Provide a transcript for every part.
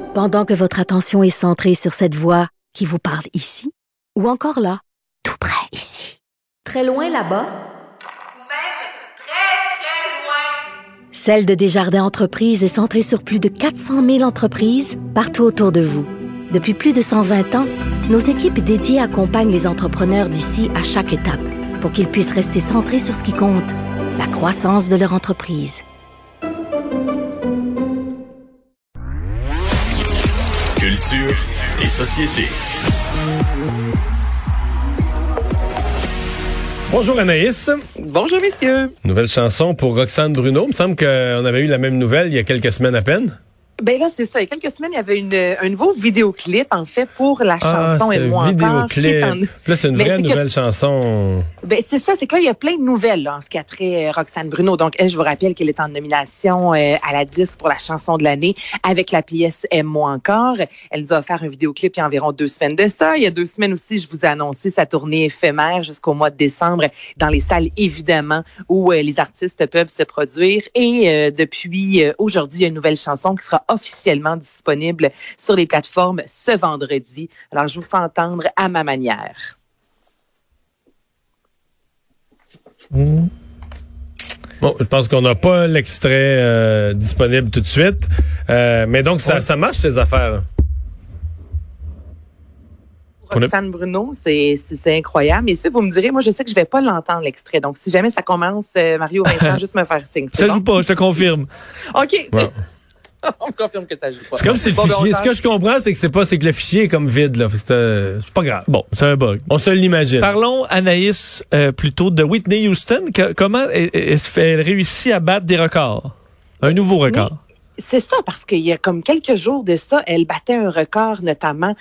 Pendant que votre attention est centrée sur cette voix qui vous parle ici, ou encore là, tout près ici, très loin là-bas, ou même très, très loin. Celle de Desjardins Entreprises est centrée sur plus de 400 000 entreprises partout autour de vous. Depuis plus de 120 ans, nos équipes dédiées accompagnent les entrepreneurs d'ici à chaque étape pour qu'ils puissent rester centrés sur ce qui compte, la croissance de leur entreprise. Culture et société. Bonjour Anaïs. Bonjour messieurs. Nouvelle chanson pour Roxane Bruno. Il me semble qu'on avait eu la même nouvelle il y a quelques semaines à peine. Ben là, c'est ça. Il y a quelques semaines, il y avait un nouveau vidéoclip, en fait, pour la chanson « Et moi encore ». Là, c'est une vraie nouvelle chanson. Ben c'est ça. C'est que là, il y a plein de nouvelles là, en ce qui a trait Roxane Bruno. Donc, elle, je vous rappelle qu'elle est en nomination à la 10 pour la chanson de l'année avec la pièce « Aime-moi encore ». Elle nous a offert un vidéoclip il y a environ 2 semaines de ça. Il y a 2 semaines aussi, je vous ai annoncé sa tournée éphémère jusqu'au mois de décembre dans les salles, évidemment, où les artistes peuvent se produire. Et depuis aujourd'hui, il y a une nouvelle chanson qui sera officiellement disponible sur les plateformes ce vendredi. Alors, je vous fais entendre à ma manière. Bon, je pense qu'on n'a pas l'extrait disponible tout de suite. Mais donc, ça marche, ces affaires. Roxane Bruno, c'est incroyable. Et ça, vous me direz, moi, je sais que je vais pas l'entendre, l'extrait. Donc, si jamais ça commence, Mario Vincent, juste me faire signe. Ça joue pas, je te confirme. OK. Ouais. On me confirme que ça joue pas. C'est comme si le fichier. Ce que je comprends, c'est que le fichier est comme vide, là. C'est pas grave. Bon, c'est un bug. On se l'imagine. Parlons, Anaïs, plutôt de Whitney Houston. Comment elle réussit à battre des records? Un nouveau record. C'est ça, parce qu'il y a comme quelques jours de ça, elle battait un record, notamment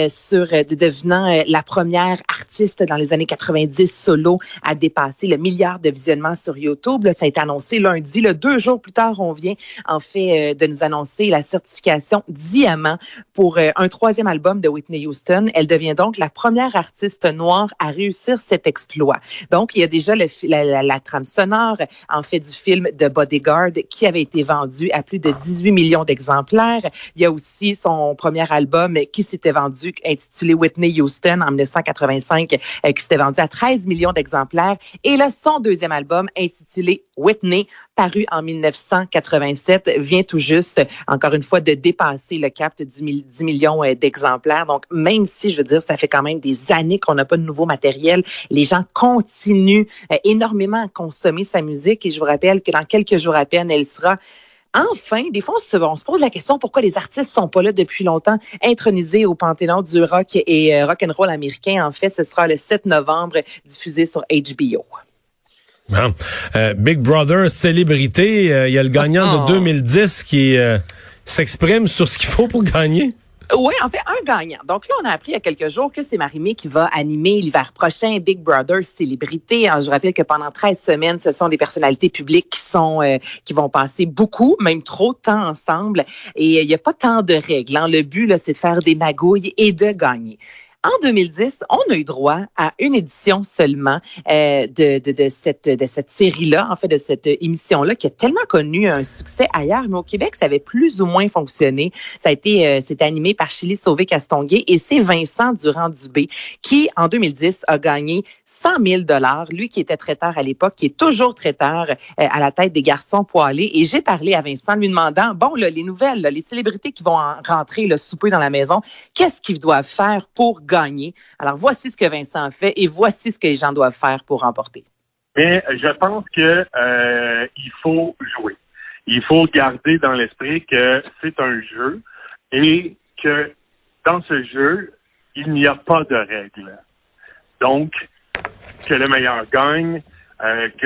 devenant la première artiste dans les années 90 solo à dépasser le milliard de visionnements sur YouTube. Là, ça a été annoncé lundi. Là, 2 jours plus tard, on vient en fait de nous annoncer la certification Diamant pour un 3e album de Whitney Houston. Elle devient donc la première artiste noire à réussir cet exploit. Donc, il y a déjà la trame sonore, en fait, du film de Bodyguard qui avait été vendu à plus de 18 millions d'exemplaires. Il y a aussi son premier album qui s'était vendu, intitulé Whitney Houston en 1985, qui s'était vendu à 13 millions d'exemplaires. Et là, son 2e album, intitulé Whitney, paru en 1987, vient tout juste, encore une fois, de dépasser le cap de 10 millions d'exemplaires. Donc, même si, je veux dire, ça fait quand même des années qu'on n'a pas de nouveau matériel, les gens continuent énormément à consommer sa musique. Et je vous rappelle que dans quelques jours à peine, elle sera enfin, des fois, on se pose la question pourquoi les artistes sont pas là depuis longtemps, intronisés au Panthéon du rock et rock'n'roll américain. En fait, ce sera le 7 novembre, diffusé sur HBO. Bon. Big Brother célébrité, il y a le gagnant de 2010 qui s'exprime sur ce qu'il faut pour gagner. Oui, en fait, un gagnant. Donc là, on a appris il y a quelques jours que c'est Marie-Mé qui va animer l'hiver prochain Big Brother Célébrité. Alors, je rappelle que pendant 13 semaines, ce sont des personnalités publiques qui vont passer beaucoup, même trop de temps ensemble. Et il n'y a pas tant de règles. Hein. Le but, là, c'est de faire des magouilles et de gagner. En 2010, on a eu droit à une édition seulement de cette série-là, en fait, de cette émission-là, qui a tellement connu un succès ailleurs, mais au Québec, ça avait plus ou moins fonctionné. Ça a été, c'était animé par Chili Sauvé-Castonguay et c'est Vincent Durand-Dubé qui, en 2010, a gagné 100 000 $. Lui qui était traiteur à l'époque, qui est toujours traiteur à la tête des Garçons Poilés. Et j'ai parlé à Vincent lui demandant, bon, là, les nouvelles, là, les célébrités qui vont rentrer, le souper dans la maison, qu'est-ce qu'ils doivent faire pour gagner? Alors, voici ce que Vincent a fait et voici ce que les gens doivent faire pour remporter. Mais je pense que il faut jouer. Il faut garder dans l'esprit que c'est un jeu et que dans ce jeu, il n'y a pas de règles. Donc, que le meilleur gagne, que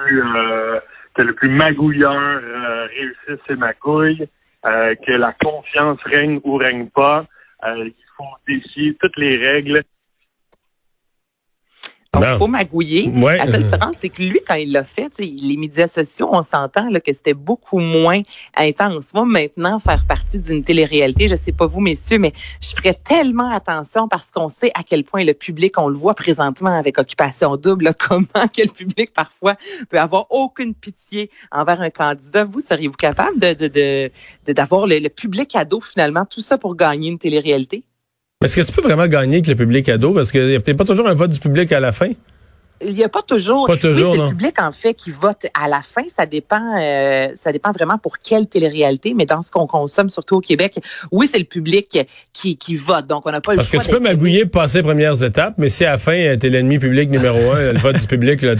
le plus magouilleur réussisse ses magouilles, que la confiance règne ou règne pas. Il faut défier toutes les règles. Donc, Non. il faut magouiller. Ouais. La seule différence, c'est que lui, quand il l'a fait, les médias sociaux, on s'entend là, que c'était beaucoup moins intense. Moi, maintenant, faire partie d'une télé-réalité, je sais pas vous, messieurs, mais je ferais tellement attention parce qu'on sait à quel point le public, on le voit présentement avec Occupation Double, là, comment que le public, parfois, peut avoir aucune pitié envers un candidat. Vous, seriez-vous capable d'avoir le public ado, finalement, tout ça pour gagner une télé-réalité? Est-ce que tu peux vraiment gagner avec le public ado? Parce qu'il n'y a pas toujours un vote du public à la fin. Il n'y a pas toujours. Pas toujours, oui, c'est non. le public, en fait, qui vote à la fin. Ça dépend vraiment pour quelle télé-réalité, mais dans ce qu'on consomme, surtout au Québec, oui, c'est le public qui vote. Donc, on n'a pas le choix. Parce que tu peux magouiller pour passer les premières étapes, mais si à la fin, t'es l'ennemi public numéro 1, le vote du public, là,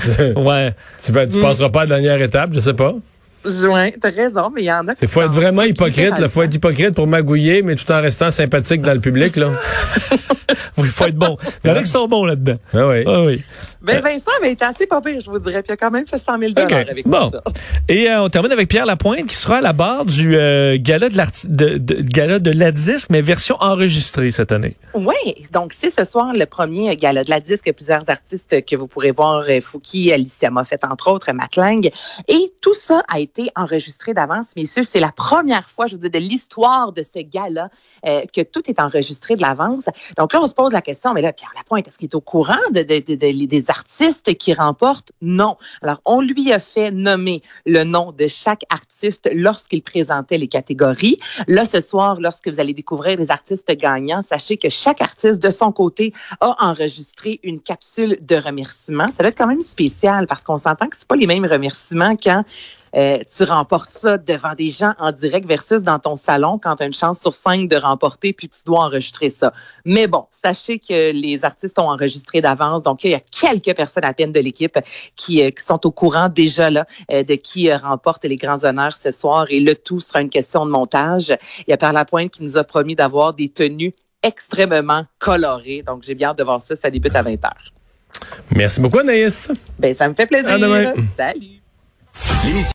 tu passeras pas à la dernière étape, je sais pas. Oui, t'as raison, mais il y en a qui... Il faut être vraiment hypocrite, il faut être hypocrite pour magouiller, mais tout en restant sympathique dans le public, là. Oui, il faut être bon. Il y en a qui sont bons là-dedans. Ah oui. Ah oui. Ben, Vincent avait été assez pas pire, je vous dirais. Puis il a quand même fait 100 000 avec bon. ça. Et on termine avec Pierre Lapointe qui sera à la barre du gala de la disque, mais version enregistrée cette année. Oui, donc c'est ce soir le premier gala de la disque. Il y a plusieurs artistes que vous pourrez voir, Fouki, Alicia Moffett, entre autres, Matt Lang. Et tout ça a été enregistré d'avance, messieurs. C'est la première fois, je veux dire, de l'histoire de ce gala que tout est enregistré de l'avance. Donc là, on se pose la question, mais là, Pierre Lapointe, est-ce qu'il est au courant des artistes qui remportent? Non. Alors, on lui a fait nommer le nom de chaque artiste lorsqu'il présentait les catégories. Là, ce soir, lorsque vous allez découvrir les artistes gagnants, sachez que chaque artiste, de son côté, a enregistré une capsule de remerciements. Ça doit être quand même spécial parce qu'on s'entend que c'est pas les mêmes remerciements quand tu remportes ça devant des gens en direct versus dans ton salon quand tu as une chance sur 5 de remporter puis tu dois enregistrer ça. Mais bon, sachez que les artistes ont enregistré d'avance. Donc, il y a quelques personnes à peine de l'équipe qui sont au courant déjà là de qui remporte les grands honneurs ce soir. Et le tout sera une question de montage. Il y a Pierre Lapointe qui nous a promis d'avoir des tenues extrêmement colorées. Donc, j'ai bien hâte de voir ça. Ça débute à 20h. Merci beaucoup, Anaïs. Ben, ça me fait plaisir. À demain. Salut.